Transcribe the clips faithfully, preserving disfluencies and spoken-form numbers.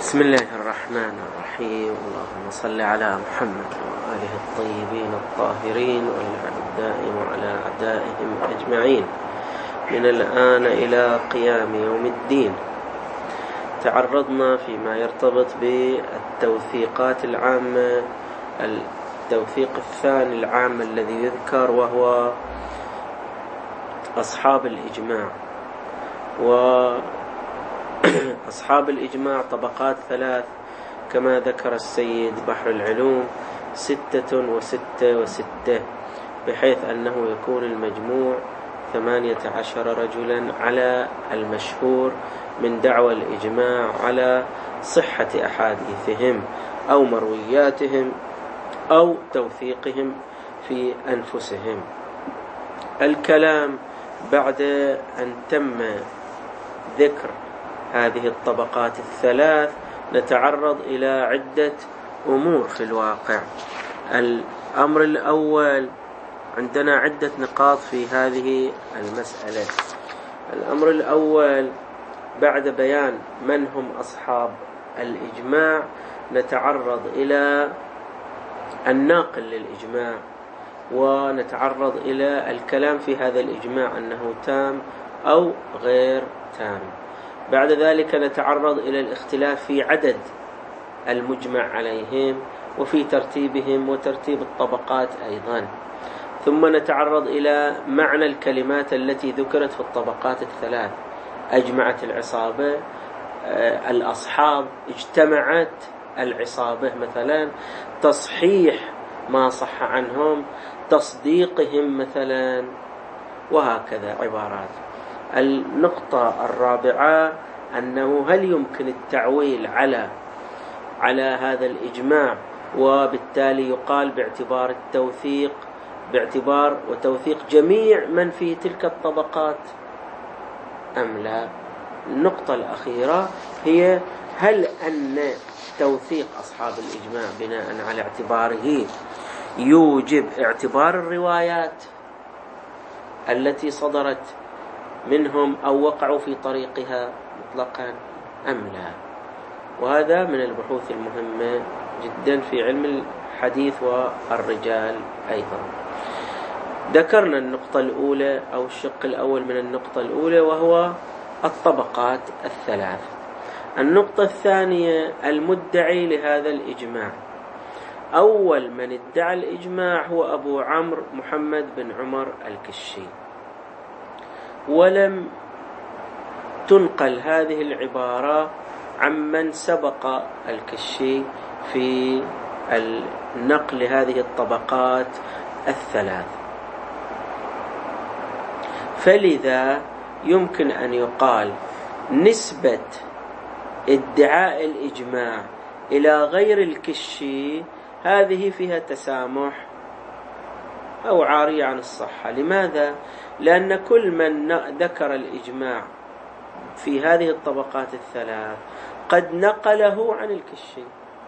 بسم الله الرحمن الرحيم. اللهم صل على محمد وآله الطيبين الطاهرين والدائم على أعدائهم أجمعين من الآن إلى قيام يوم الدين. تعرضنا فيما يرتبط بالتوثيقات العامة، التوثيق الثاني العام الذي يذكر وهو أصحاب الإجماع. وأصحاب الإجماع طبقات ثلاث كما ذكر السيد بحر العلوم، ستة وستة وستة، بحيث أنه يكون المجموع ثمانية عشر رجلا على المشهور من دعوى الإجماع على صحة أحاديثهم أو مروياتهم أو توثيقهم في أنفسهم. الكلام بعد أن تم ذكر هذه الطبقات الثلاث نتعرض إلى عدة أمور في الواقع. الأمر الأول، عندنا عدة نقاط في هذه المسألة. الأمر الأول، بعد بيان من هم أصحاب الإجماع نتعرض إلى الناقل للإجماع، ونتعرض إلى الكلام في هذا الإجماع أنه تام أو غير تام. بعد ذلك نتعرض إلى الاختلاف في عدد المجمع عليهم وفي ترتيبهم وترتيب الطبقات أيضا. ثم نتعرض إلى معنى الكلمات التي ذكرت في الطبقات الثلاث: أجمعت العصابة، الأصحاب، اجتمعت العصابة مثلا، تصحيح ما صح عنهم، تصديقهم مثلا، وهكذا عبارات. النقطة الرابعة أنه هل يمكن التعويل على على هذا الإجماع وبالتالي يقال باعتبار التوثيق باعتبار وتوثيق جميع من في تلك الطبقات أم لا؟ النقطة الأخيرة هي هل أن توثيق أصحاب الإجماع بناء على اعتباره يوجب اعتبار الروايات التي صدرت منهم أو وقعوا في طريقها مطلقا أم لا؟ وهذا من البحوث المهمة جدا في علم الحديث والرجال أيضا. ذكرنا النقطة الأولى أو الشق الأول من النقطة الأولى وهو الطبقات الثلاث. النقطة الثانية، المدعي لهذا الإجماع. أول من ادعى الإجماع هو أبو عمرو محمد بن عمر الكشي، ولم تنقل هذه العبارة عمن سبق الكشي في النقل هذه الطبقات الثلاث. فلذا يمكن أن يقال نسبة ادعاء الإجماع إلى غير الكشي هذه فيها تسامح أو عارية عن الصحة. لماذا؟ لأن كل من ذكر الإجماع في هذه الطبقات الثلاث قد نقله عن الكشي،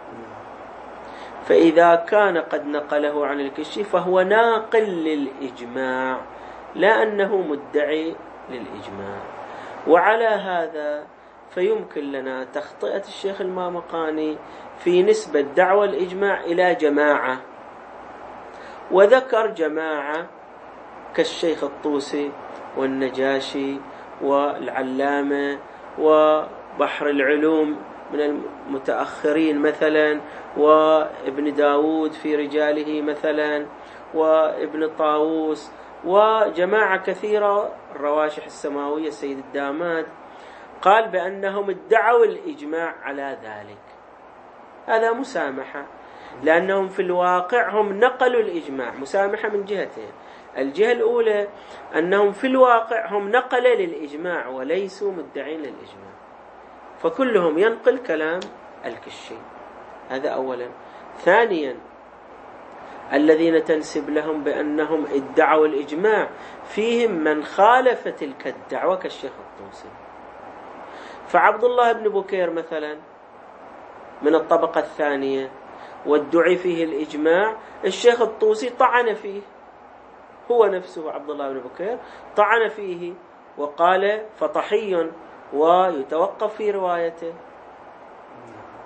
فإذا كان قد نقله عن الكشي فهو ناقل للإجماع لا أنه مدعي للإجماع. وعلى هذا فيمكن لنا تخطئة الشيخ المامقاني في نسبة دعوى الإجماع إلى جماعة، وذكر جماعة كالشيخ الطوسي والنجاشي والعلامة وبحر العلوم من المتأخرين مثلا، وابن داود في رجاله مثلا، وابن طاووس، وجماعة كثيرة، الرواشح السماوية السيد الداماد، قال بأنهم ادعوا الإجماع على ذلك. هذا مسامحة، لأنهم في الواقع هم نقلوا الإجماع. مسامحة من جهتين: الجهة الأولى أنهم في الواقع هم نقل للإجماع وليسوا مدعين للإجماع، فكلهم ينقل كلام الكشي. هذا أولا. ثانيا، الذين تنسب لهم بأنهم ادعوا الإجماع فيهم من خالف تلك الدعوة كالشيخ الطوسي. فعبد الله بن بكير مثلا من الطبقة الثانية وادعي فيه الإجماع، الشيخ الطوسي طعن فيه، هو نفسه عبد الله بن بكير طعن فيه وقال فطحي ويتوقف في روايته.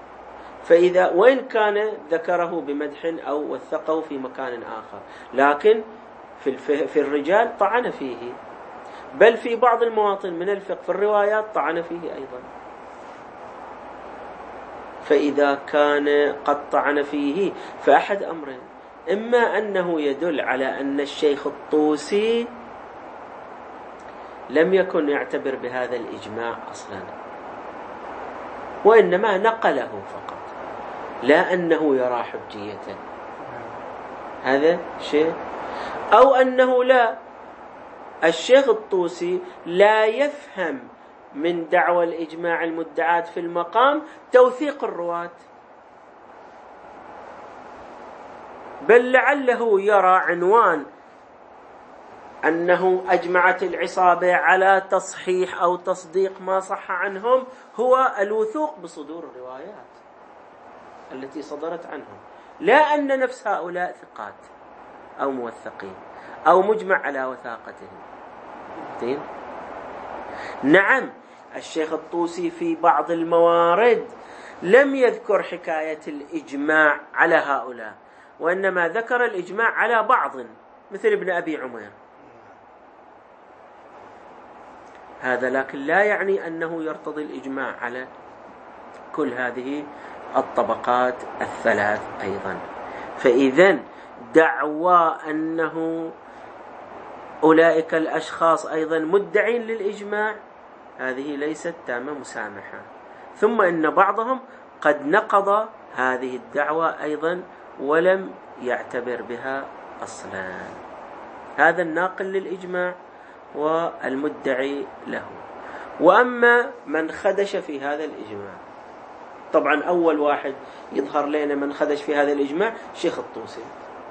فإذا وإن كان ذكره بمدح أو وثقه في مكان آخر، لكن في, في الرجال طعن فيه، بل في بعض المواطن من الفقه في الروايات طعن فيه أيضا. فإذا كان قد طعن فيه فأحد أمرين: إما أنه يدل على أن الشيخ الطوسي لم يكن يعتبر بهذا الإجماع أصلا، وإنما نقله فقط، لا أنه يرى حجيته، هذا شيء. أو أنه لا، الشيخ الطوسي لا يفهم من دعوى الإجماع المدعاة في المقام توثيق الرواة، بل لعله يرى عنوان أنه أجمعت العصابة على تصحيح أو تصديق ما صح عنهم هو الوثوق بصدور الروايات التي صدرت عنهم، لا أن نفس هؤلاء ثقات أو موثقين أو مجمع على وثاقتهم. نعم، الشيخ الطوسي في بعض الموارد لم يذكر حكاية الإجماع على هؤلاء، وإنما ذكر الإجماع على بعض، مثل ابن أبي عمير، هذا لكن لا يعني أنه يرتضي الإجماع على كل هذه الطبقات الثلاث أيضا. فإذن دعوى أنه أولئك الأشخاص أيضا مدعين للإجماع هذه ليست تامة مسامحة. ثم إن بعضهم قد نقض هذه الدعوة أيضا ولم يعتبر بها أصلا، هذا الناقل للإجماع والمدعي له. وأما من خدش في هذا الإجماع، طبعا أول واحد يظهر لنا من خدش في هذا الإجماع شيخ الطوسي،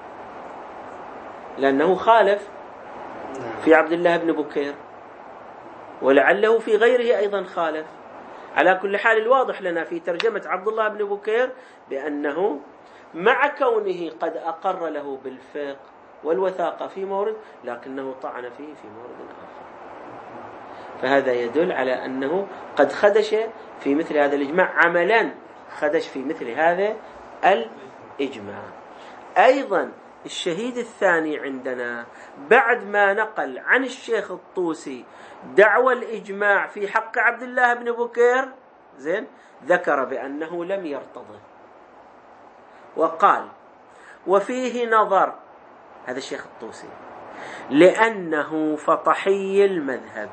لأنه خالف في عبد الله بن بكير، ولعله في غيره أيضا خالف. على كل حال الواضح لنا في ترجمة عبد الله بن بكير بأنه مع كونه قد أقر له بالفقه والوثاقة في مورد، لكنه طعن فيه في مورد آخر، فهذا يدل على أنه قد خدش في مثل هذا الإجماع، عملا خدش في مثل هذا الإجماع. أيضا الشهيد الثاني عندنا بعد ما نقل عن الشيخ الطوسي دعوى الإجماع في حق عبد الله بن بكير، زين، ذكر بأنه لم يرتضه، وقال: وفيه نظر، هذا الشيخ الطوسي، لأنه فطحي المذهب.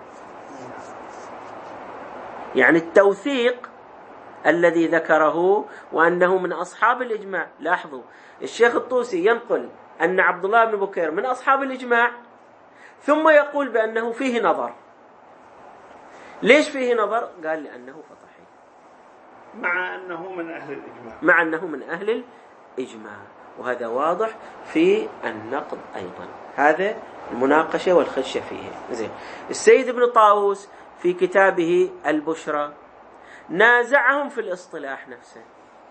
يعني التوثيق الذي ذكره وأنه من أصحاب الإجماع. لاحظوا، الشيخ الطوسي ينقل أن عبد الله بن بكير من أصحاب الإجماع، ثم يقول بأنه فيه نظر. ليش فيه نظر؟ قال لأنه فطحي، مع أنه من أهل الإجماع، مع أنه من أهل الإجماع، وهذا واضح في النقد أيضا. هذا المناقشة والخدشة فيه. زين. السيد ابن طاووس في كتابه البشرى نازعهم في الاصطلاح نفسه،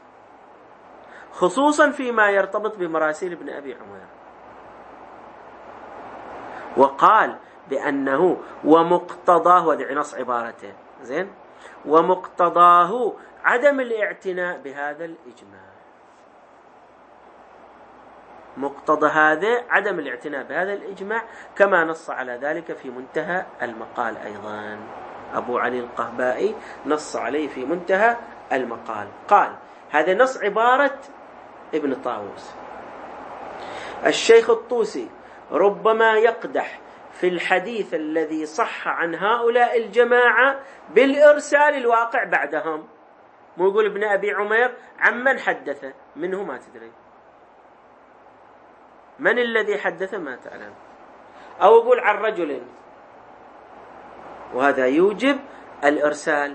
خصوصا فيما يرتبط بمراسيل ابن أبي عمير، وقال بأنه ومقتضاه، ودع نص عبارته، زين، ومقتضاه عدم الاعتناء بهذا الإجماع. مقتضى هذا عدم الاعتناء بهذا الإجماع، كما نص على ذلك في منتهى المقال أيضا. أبو علي القهبائي نص عليه في منتهى المقال، قال هذا نص عبارة ابن طاووس: الشيخ الطوسي ربما يقدح في الحديث الذي صح عن هؤلاء الجماعة بالإرسال الواقع بعدهم. مو يقول ابن أبي عمير عمن حدث منه ما تدري، من الذي حدث ما تعلم، أو يقول عن رجل، وهذا يوجب الإرسال.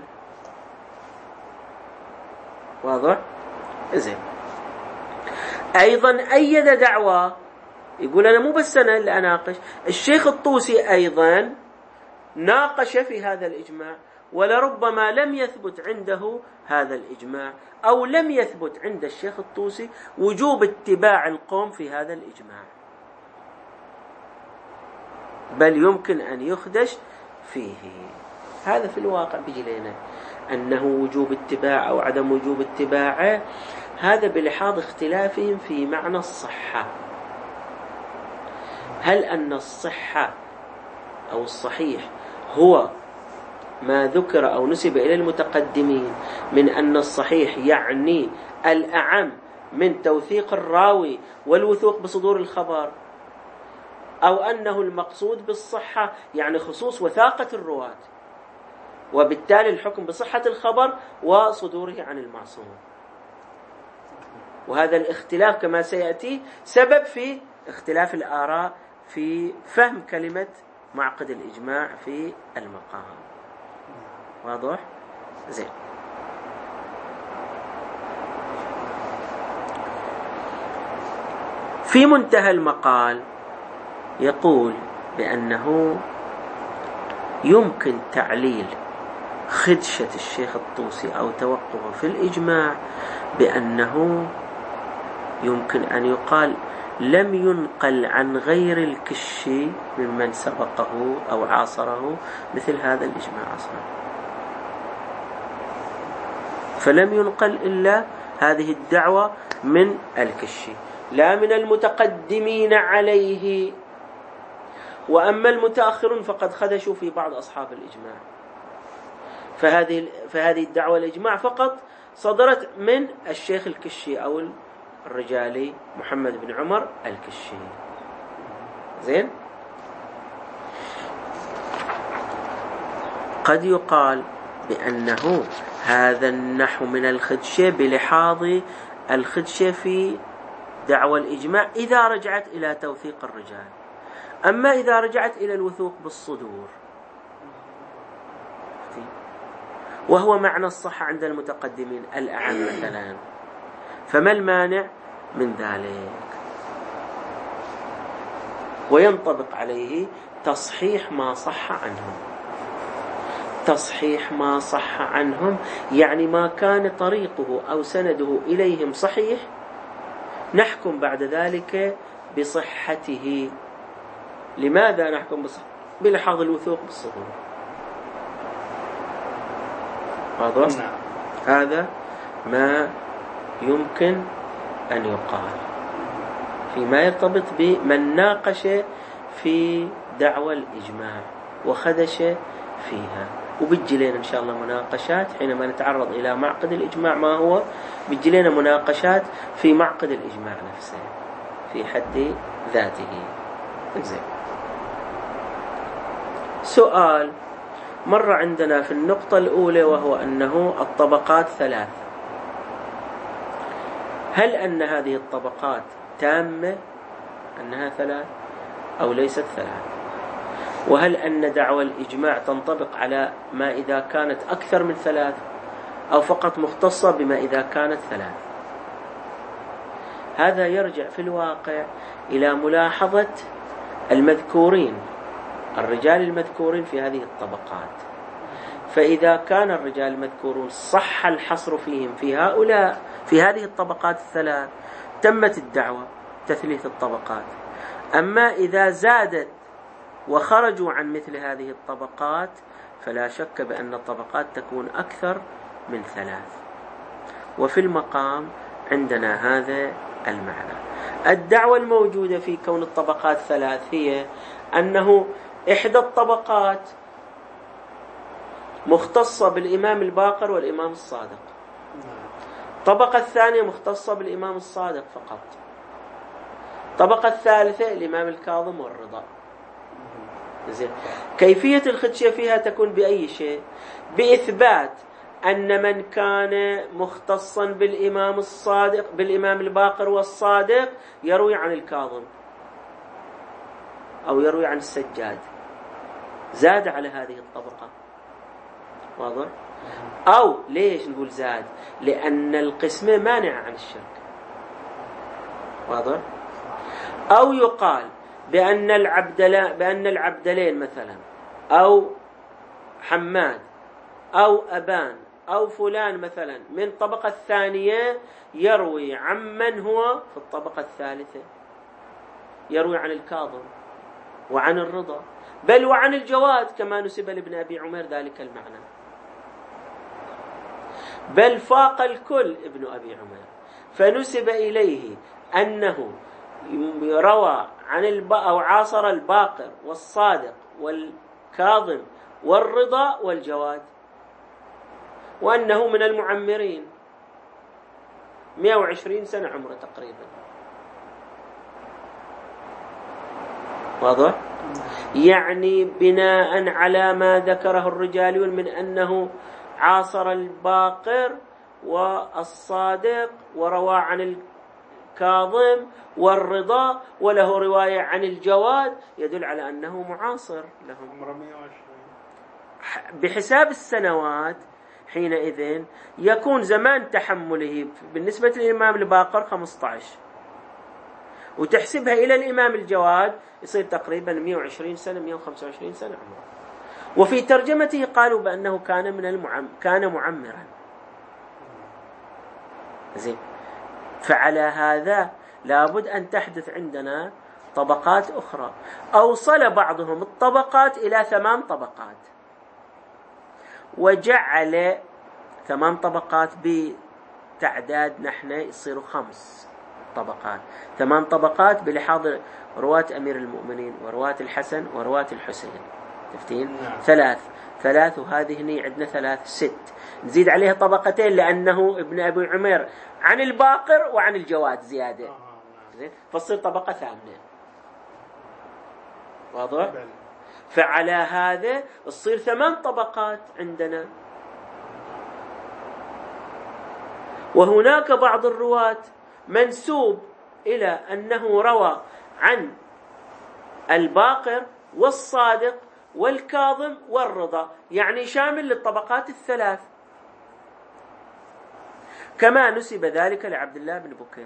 واضح؟ زين. أيضا أيد دعوة، يقول أنا مو بس أنا اللي أناقش، الشيخ الطوسي أيضا ناقش في هذا الإجماع، ولربما لم يثبت عنده هذا الإجماع، أو لم يثبت عند الشيخ الطوسي وجوب اتباع القوم في هذا الإجماع، بل يمكن أن يخدش فيه. هذا في الواقع بيجي لنا أنه وجوب اتباع أو عدم وجوب اتباعه، هذا بلحاظ اختلافهم في معنى الصحة. هل أن الصحة أو الصحيح هو ما ذكر أو نسب إلى المتقدمين من أن الصحيح يعني الأعم من توثيق الراوي والوثوق بصدور الخبر، أو أنه المقصود بالصحة يعني خصوص وثاقة الرواة وبالتالي الحكم بصحة الخبر وصدوره عن المعصوم. وهذا الاختلاف كما سيأتي سبب في اختلاف الآراء في فهم كلمة معقد الإجماع في المقام. واضح؟ زين. في منتهى المقال يقول بأنه يمكن تعليل خدشة الشيخ الطوسي أو توقفه في الإجماع بأنه يمكن أن يقال لم ينقل عن غير الكشي ممن سبقه أو عاصره مثل هذا الإجماع أصلا، فلم ينقل إلا هذه الدعوة من الكشي لا من المتقدمين عليه. وأما المتأخرون فقد خدشوا في بعض أصحاب الإجماع، فهذه فهذه الدعوة الإجماع فقط صدرت من الشيخ الكشي أو الرجالي محمد بن عمر الكشي. زين. قد يقال بأنه هذا النحو من الخدشة بلحاظ الخدشة في دعوى الإجماع إذا رجعت إلى توثيق الرجال، أما إذا رجعت إلى الوثوق بالصدور وهو معنى الصحة عند المتقدمين الأعم مثلا، فما المانع من ذلك؟ وينطبق عليه تصحيح ما صح عنهم. تصحيح ما صح عنهم يعني ما كان طريقه أو سنده إليهم صحيح، نحكم بعد ذلك بصحته. لماذا نحكم بصحته؟ بلحاظ الوثوق بالصدور. واضح؟ هذا ما يمكن أن يقال فيما يرتبط بمن ناقش في دعوى الإجماع وخدش فيها. وبيجي لنا إن شاء الله مناقشات حينما نتعرض إلى معقد الإجماع ما هو، بيجي لنا مناقشات في معقد الإجماع نفسه في حد ذاته. زين. سؤال مر عندنا في النقطة الأولى وهو أنه الطبقات ثلاث، هل أن هذه الطبقات تامة أنها ثلاث أو ليست ثلاث؟ وهل أن دعوى الإجماع تنطبق على ما إذا كانت أكثر من ثلاث أو فقط مختصة بما إذا كانت ثلاث؟ هذا يرجع في الواقع إلى ملاحظة المذكورين الرجال المذكورين في هذه الطبقات. فإذا كان الرجال المذكورون صح الحصر فيهم في هؤلاء في هذه الطبقات الثلاث تمت الدعوة تثليث الطبقات. أما إذا زادت وخرجوا عن مثل هذه الطبقات فلا شك بأن الطبقات تكون أكثر من ثلاث. وفي المقام عندنا هذا المعنى. الدعوة الموجودة في كون الطبقات ثلاث هي أنه إحدى الطبقات مختصة بالإمام الباقر والإمام الصادق، الطبقة الثانية مختصة بالإمام الصادق فقط، الطبقة الثالثة الإمام الكاظم والرضا. زين. كيفية الخدشة فيها تكون بأي شيء؟ بإثبات أن من كان مختصا بالإمام الصادق بالإمام الباقر والصادق يروي عن الكاظم أو يروي عن السجاد زاد على هذه الطبقة. واضح؟ أو ليش نقول زاد؟ لأن القسمة مانعة عن الشرك. واضح؟ أو يقال بأن العبدلين بأن العبدلين مثلا أو حماد أو أبان أو فلان مثلا من الطبقة الثانية يروي عمن هو في الطبقة الثالثة، يروي عن الكاظم وعن الرضا، بل وعن الجواد كما نسب لابن أبي عمير ذلك المعنى، بل فاق الكل ابن أبي عمير، فنسب إليه أنه روى عن الب... أو عاصر الباقر والصادق والكاظم والرضا والجواد، وأنه من المعمرين، مئة وعشرين سنة عمره تقريبا. واضح؟ يعني بناء على ما ذكره الرجاليون من أنه عاصر الباقر والصادق وروى عن الكاظم والرضا وله رواية عن الجواد، يدل على أنه معاصر لهم بحساب السنوات. حينئذ يكون زمان تحمله بالنسبة للإمام الباقر خمسة عشر، وتحسبها إلى الإمام الجواد يصير تقريبا مئة وعشرين سنة مئة وخمسة وعشرين سنة عمره. وفي ترجمته قالوا بأنه كان من المعم كان معمرا. زين، فعلى هذا لابد أن تحدث عندنا طبقات أخرى. أوصل بعضهم الطبقات إلى ثمان طبقات، وجعل ثمان طبقات بتعداد نحن يصيروا خمس طبقات، ثمان طبقات بلحاظ رواة أمير المؤمنين ورواة الحسن ورواة الحسين. تفتين؟ ثلاث ثلاث وهذه هني عندنا ثلاث ست، نزيد عليها طبقتين لأنه ابن أبي عمير عن الباقر وعن الجواد زيادة، زين، فتصير طبقة ثامنة. واضح؟ فعلى هذا تصير ثمان طبقات عندنا. وهناك بعض الرواة منسوب إلى أنه روى عن الباقر والصادق والكاظم والرضا، يعني شامل للطبقات الثلاث، كما نسب ذلك لعبد الله بن بكير،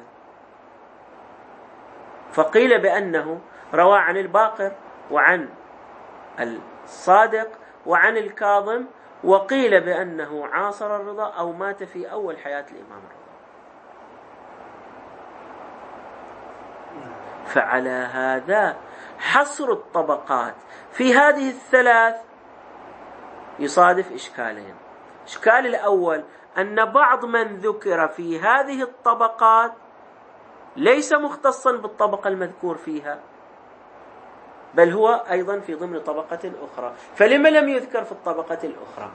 فقيل بأنه روى عن الباقر وعن الصادق وعن الكاظم، وقيل بأنه عاصر الرضا أو مات في أول حياة الإمام الرضا. فعلى هذا حصر الطبقات في هذه الثلاث يصادف إشكالين. الإشكال الأول أن بعض من ذكر في هذه الطبقات ليس مختصا بالطبقة المذكور فيها، بل هو أيضا في ضمن طبقة أخرى، فلما لم يذكر في الطبقة الأخرى؟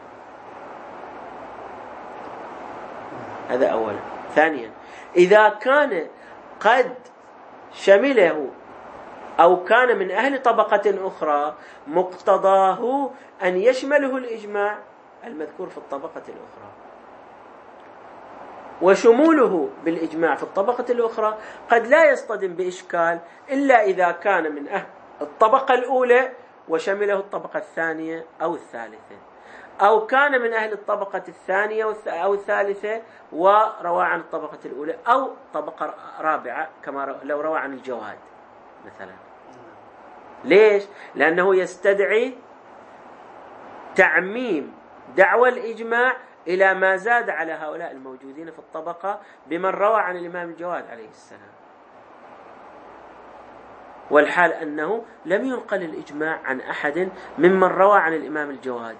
هذا أولا. ثانيا، إذا كان قد شمله أو كان من أهل طبقة أخرى، مقتضاه أن يشمله الإجماع المذكور في الطبقة الأخرى. وشموله بالإجماع في الطبقة الأخرى قد لا يصطدم بإشكال إلا إذا كان من أهل الطبقة الأولى وشمله الطبقة الثانية أو الثالثة، أو كان من أهل الطبقة الثانية أو الثالثة وروى عن الطبقة الأولى، أو طبقة رابعة كما لو روى عن الجواد مثلا. ليش؟ لأنه يستدعي تعميم دعوى الإجماع إلى ما زاد على هؤلاء الموجودين في الطبقة بمن روى عن الإمام الجواد عليه السلام، والحال أنه لم ينقل الإجماع عن أحد ممن روى عن الإمام الجواد.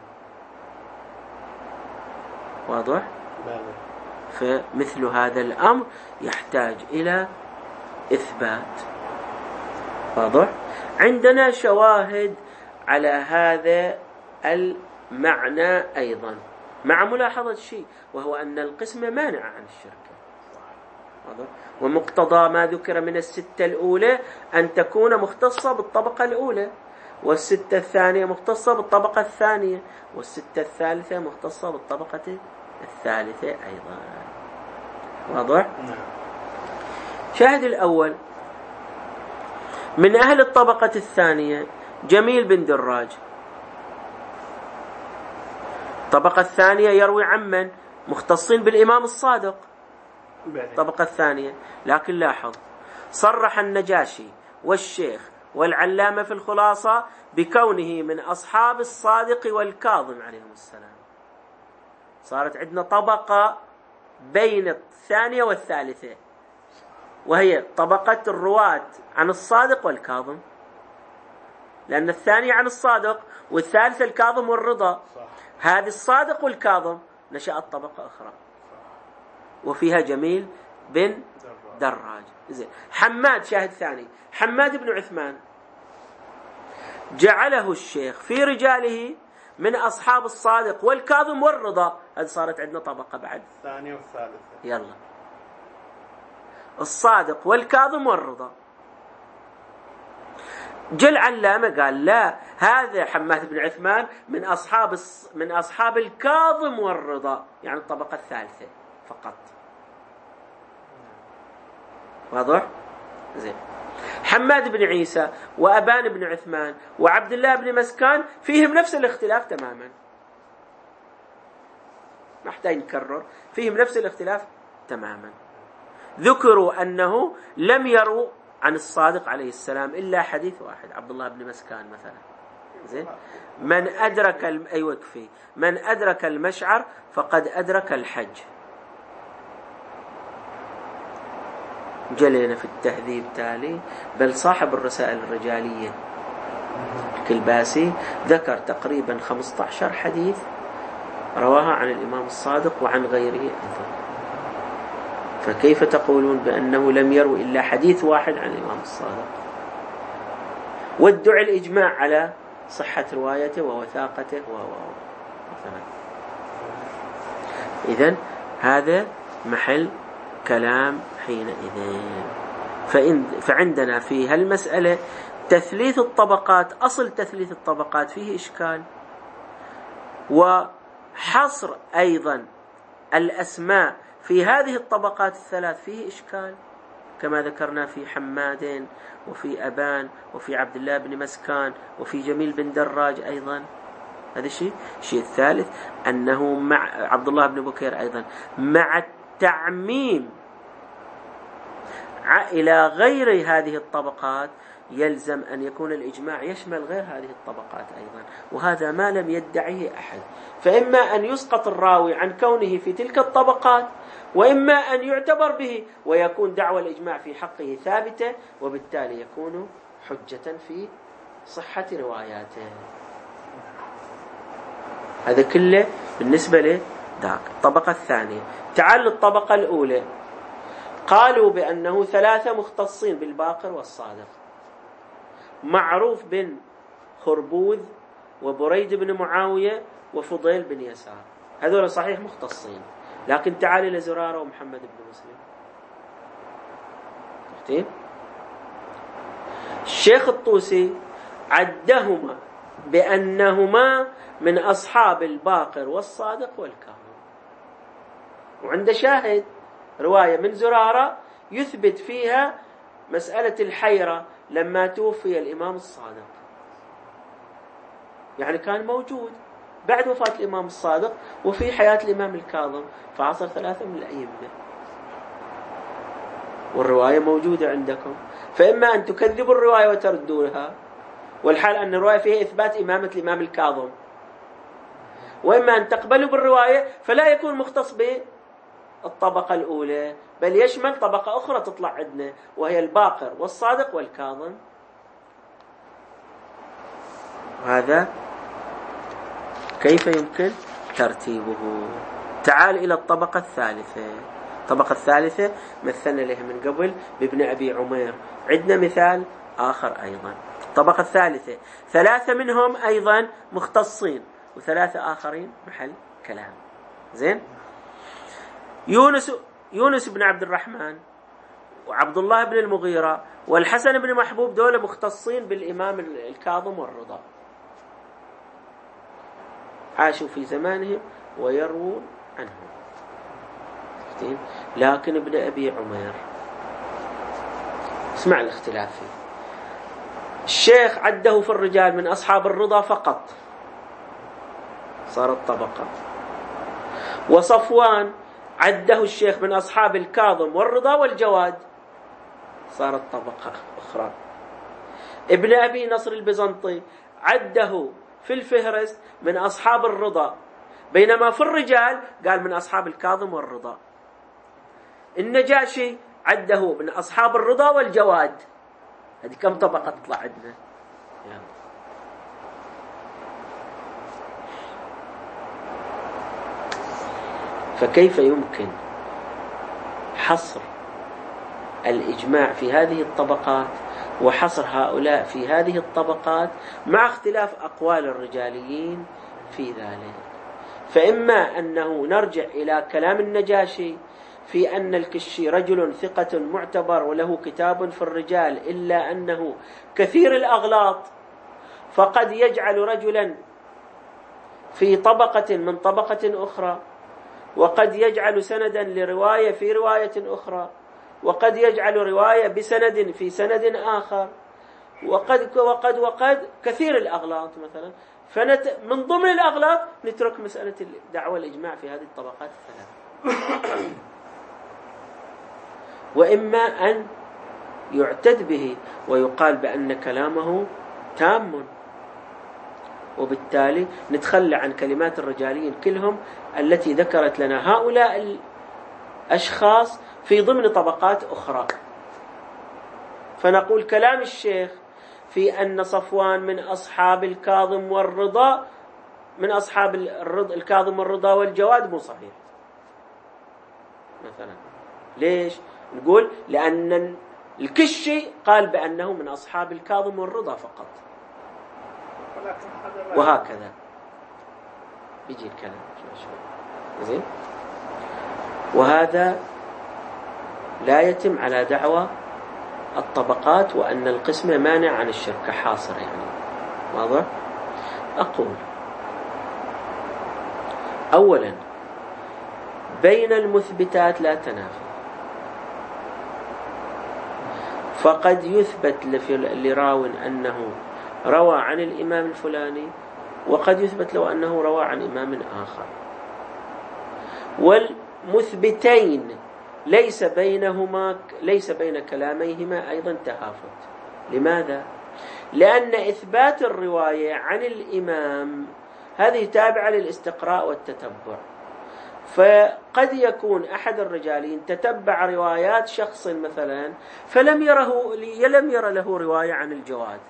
واضح؟ فمثل هذا الأمر يحتاج إلى إثبات. واضح؟ عندنا شواهد على هذا المعنى أيضا، مع ملاحظة شيء، وهو أن القسم مانع عن الشركة. واضح؟ ومقتضى ما ذكر من الستة الأولى أن تكون مختصة بالطبقة الأولى، والستة الثانية مختصة بالطبقة الثانية، والستة الثالثة مختصة بالطبقة الثالثة أيضا. واضح؟ شاهد الأول من أهل الطبقة الثانية جميل بن دراج. الطبقة الثانية يروي عمن مختصين بالإمام الصادق، الطبقة الثانية. لكن لاحظ، صرح النجاشي والشيخ والعلامة في الخلاصة بكونه من أصحاب الصادق والكاظم عليهم السلام. صارت عندنا طبقة بين الثانية والثالثة، وهي طبقة الرواة عن الصادق والكاظم. لأن الثاني عن الصادق والثالث الكاظم والرضا. هذه الصادق والكاظم نشأت طبقة أخرى وفيها جميل بن دراج. زين. حماد شاهد ثاني، حماد بن عثمان جعله الشيخ في رجاله من أصحاب الصادق والكاظم والرضا. هذه صارت عندنا طبقة بعد الثانية والثالثة. يلا، الصادق والكاظم والرضا. جل علامة قال لا، هذا حماد بن عثمان من أصحاب من أصحاب الكاظم والرضا، يعني الطبقة الثالثة فقط. واضح؟ زين. حماد بن عيسى وأبان بن عثمان وعبد الله بن مسكان فيهم نفس الاختلاف تماما، ما احتاج نكرر، فيهم نفس الاختلاف تماما. ذكروا أنه لم يروا عن الصادق عليه السلام إلا حديث واحد، عبد الله بن مسكان مثلا. زين. من أدرك الم... أي وكفي من أدرك المشعر فقد أدرك الحج. جلينا في التهذيب تالي، بل صاحب الرسائل الرجالية الكلباسي ذكر تقريبا خمسة عشر حديث رواها عن الإمام الصادق وعن غيره أيضا. فكيف تقولون بأنه لم يروا إلا حديث واحد عن الإمام الصادق؟ وادعوا الإجماع على صحة روايته ووثاقته و مثلا. إذن هذا محل كلام حينئذ. فإن فعندنا في هالمسألة تثليث الطبقات، أصل تثليث الطبقات فيه إشكال، وحصر أيضا الأسماء في هذه الطبقات الثلاث فيه إشكال، كما ذكرنا في حماد وفي أبان وفي عبد الله بن مسكان وفي جميل بن دراج أيضا. هذا الشيء. الشيء الثالث أنه مع عبد الله بن بكير أيضا مع التعميم إلى غير هذه الطبقات يلزم أن يكون الإجماع يشمل غير هذه الطبقات أيضا، وهذا ما لم يدعيه أحد. فإما أن يسقط الراوي عن كونه في تلك الطبقات، وإما أن يعتبر به ويكون دعوى الإجماع في حقه ثابتة، وبالتالي يكون حجة في صحة رواياته. هذا كله بالنسبة لذاك. الطبقة الثانية. تعال للطبقة الأولى. قالوا بأنه ثلاثة مختصين بالباقر والصادق، معروف بن خربوذ وبريد بن معاوية وفضيل بن يسار. هذول صحيح مختصين، لكن تعال إلى زرارة ومحمد بن مسلم. شفتين؟ الشيخ الطوسي عدهما بأنهما من أصحاب الباقر والصادق والكاظم، وعنده شاهد رواية من زرارة يثبت فيها مسألة الحيرة لما توفي الإمام الصادق، يعني كان موجود بعد وفاة الإمام الصادق وفي حياة الإمام الكاظم، فعصر ثلاثة من الأئمة، والرواية موجودة عندكم. فإما أن تكذبوا الرواية وتردونها، والحال أن الرواية فيها إثبات إمامة الإمام الكاظم، وإما أن تقبلوا بالرواية فلا يكون مختص بالطبقة الأولى، بل يشمل طبقة أخرى تطلع عندنا وهي الباقر والصادق والكاظم. هذا كيف يمكن ترتيبه؟ تعال إلى الطبقة الثالثة. الطبقة الثالثة مثلنا لها من قبل بابن أبي عمير، عندنا مثال آخر أيضا. الطبقة الثالثة ثلاثة منهم أيضا مختصين وثلاثة آخرين محل كلام. زين. يونس يونس بن عبد الرحمن وعبد الله بن المغيرة والحسن بن محبوب، دول مختصين بالإمام الكاظم والرضا، عاشوا في زمانهم ويروون عنهم. لكن ابن أبي عمير اسمع الاختلاف فيه. الشيخ عده في الرجال من أصحاب الرضا فقط، صارت طبقة. وصفوان عده الشيخ من أصحاب الكاظم والرضا والجواد، صارت طبقة أخرى. ابن أبي نصر البيزنطي عده في الفهرست من أصحاب الرضا، بينما في الرجال قال من أصحاب الكاظم والرضا. النجاشي عده من أصحاب الرضا والجواد. هذه كم طبقة تطلع عندنا؟ فكيف يمكن حصر الإجماع في هذه الطبقات وحصر هؤلاء في هذه الطبقات مع اختلاف أقوال الرجاليين في ذلك؟ فإما أنه نرجع إلى كلام النجاشي في أن الكشي رجل ثقة معتبر وله كتاب في الرجال، إلا أنه كثير الأغلاط، فقد يجعل رجلا في طبقة من طبقة أخرى، وقد يجعل سندا لرواية في رواية أخرى، وقد يجعل رواية بسند في سند آخر، وقد وقد وقد كثير الأغلاط مثلا. فنت من ضمن الأغلاط نترك مسألة دعوى الإجماع في هذه الطبقات الثلاث. وإما أن يعتد به ويقال بأن كلامه تام، وبالتالي نتخلى عن كلمات الرجاليين كلهم التي ذكرت لنا هؤلاء الأشخاص في ضمن طبقات أخرى، فنقول كلام الشيخ في أن صفوان من أصحاب الكاظم والرضا من أصحاب الرضا الكاظم والرضا والجواد مو صحيح مثلا. ليش؟ نقول لأن الكشي قال بأنه من أصحاب الكاظم والرضا فقط، وهكذا يجي الكلام زين. وهذا لا يتم على دعوى الطبقات وأن القسم مانع عن الشرك حاصر، يعني واضح. أقول أولا بين المثبتات لا تنافي، فقد يثبت لراو أنه روى عن الإمام الفلاني، وقد يثبت له أنه روى عن إمام آخر، والمثبتين ليس بينهما ليس بين كلاميهما أيضا تهافت. لماذا؟ لأن إثبات الرواية عن الإمام هذه تابعة للاستقراء والتتبع، فقد يكون أحد الرجالين تتبع روايات شخص مثلا فلم يره لم ير له رواية عن الجواد،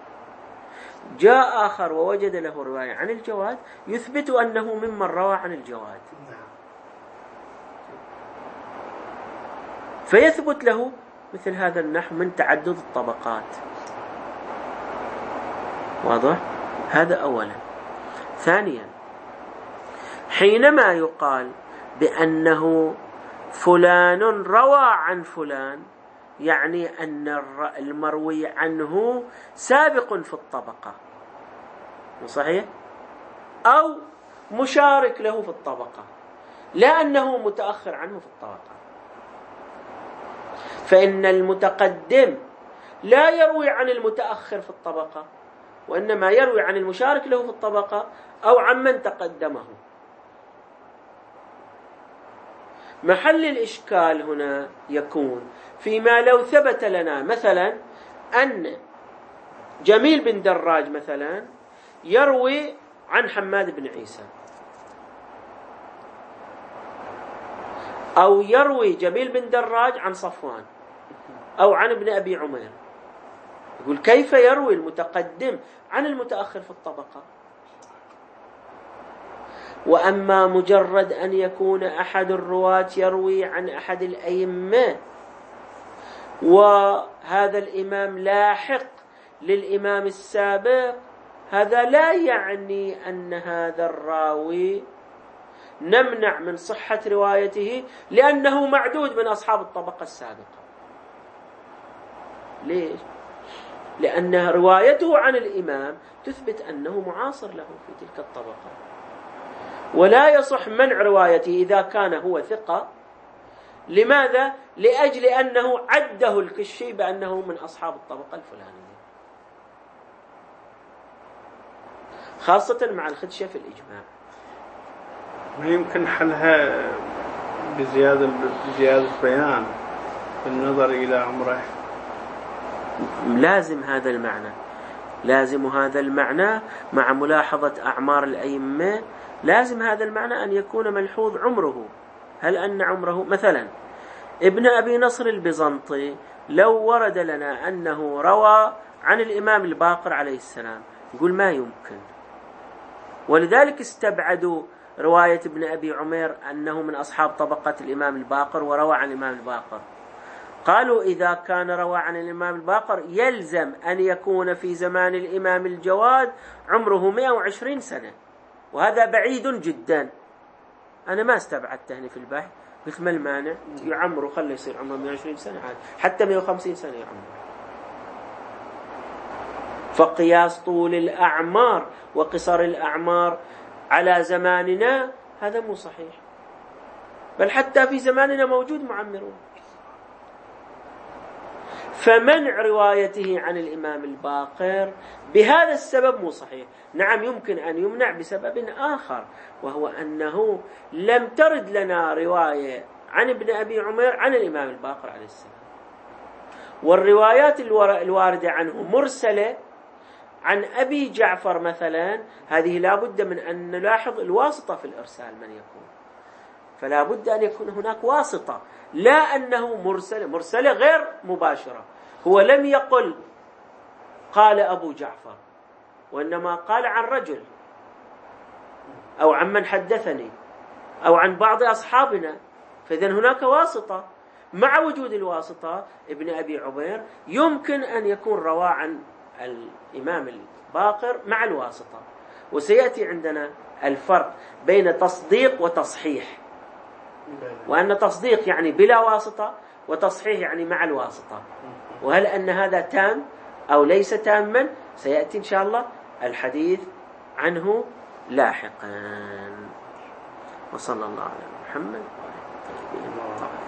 جاء آخر ووجد له رواية عن الجواد يثبت أنه ممن روى عن الجواد، فيثبت له مثل هذا النحو من تعدد الطبقات. واضح؟ هذا أولا. ثانيا، حينما يقال بأنه فلان روى عن فلان يعني أن المروي عنه سابق في الطبقة، صحيح؟ أو مشارك له في الطبقة، لا أنه متأخر عنه في الطبقة. فإن المتقدم لا يروي عن المتأخر في الطبقة، وإنما يروي عن المشارك له في الطبقة أو عمن تقدمه. محل الإشكال هنا يكون فيما لو ثبت لنا مثلا أن جميل بن دراج مثلا يروي عن حماد بن عيسى، أو يروي جميل بن دراج عن صفوان أو عن ابن أبي عمير، يقول كيف يروي المتقدم عن المتأخر في الطبقة؟ وأما مجرد أن يكون أحد الرواة يروي عن أحد الأئمة وهذا الإمام لاحق للإمام السابق، هذا لا يعني أن هذا الراوي نمنع من صحة روايته لأنه معدود من أصحاب الطبقة السابقة. ليش؟ لأن روايته عن الإمام تثبت أنه معاصر له في تلك الطبقة، ولا يصح منع روايته إذا كان هو ثقة. لماذا؟ لأجل أنه عده الكشي بأنه من أصحاب الطبقة الفلانية، خاصة مع الخدشة في الإجماع. ما يمكن حلها بزيادة بزيادة بيان بالنظر إلى عمره. لازم هذا المعنى، لازم هذا المعنى مع ملاحظة أعمار الأئمة، لازم هذا المعنى أن يكون ملحوظ عمره. هل أن عمره مثلا ابن أبي نصر البيزنطي لو ورد لنا أنه روى عن الإمام الباقر عليه السلام، يقول ما يمكن، ولذلك استبعدوا رواية ابن أبي عمير أنه من أصحاب طبقة الإمام الباقر وروى عن الإمام الباقر، قالوا إذا كان روى عن الإمام الباقر يلزم أن يكون في زمان الإمام الجواد عمره مئة وعشرين سنة، وهذا بعيد جدا. أنا ما استبعدته في البحث، قلت ما المانع يعمره، خليه يصير عمره مئة وعشرين سنة عاد، حتى مئة وخمسين سنة يعمره. فقياس طول الأعمار وقصر الأعمار على زماننا هذا مو صحيح، بل حتى في زماننا موجود معمرون. فمنع روايته عن الإمام الباقر بهذا السبب مو صحيح. نعم يمكن أن يمنع بسبب آخر، وهو أنه لم ترد لنا رواية عن ابن أبي عمير عن الإمام الباقر عليه السلام، والروايات الواردة عنه مرسلة عن أبي جعفر مثلا، هذه لا بد من أن نلاحظ الواسطة في الإرسال من يكون، فلا بد أن يكون هناك واسطة، لا أنه مرسل مرسلة غير مباشرة. هو لم يقل قال أبو جعفر، وإنما قال عن رجل أو عن من حدثني أو عن بعض أصحابنا، فإذن هناك واسطة. مع وجود الواسطة ابن أبي عمير يمكن أن يكون روى عن الإمام الباقر مع الواسطة. وسيأتي عندنا الفرق بين تصديق وتصحيح، وأن تصديق يعني بلا واسطة، وتصحيح يعني مع الواسطة، وهل أن هذا تام أو ليس تاما سيأتي إن شاء الله الحديث عنه لاحقا. وصلى الله على محمد وعلى آله وصحبه.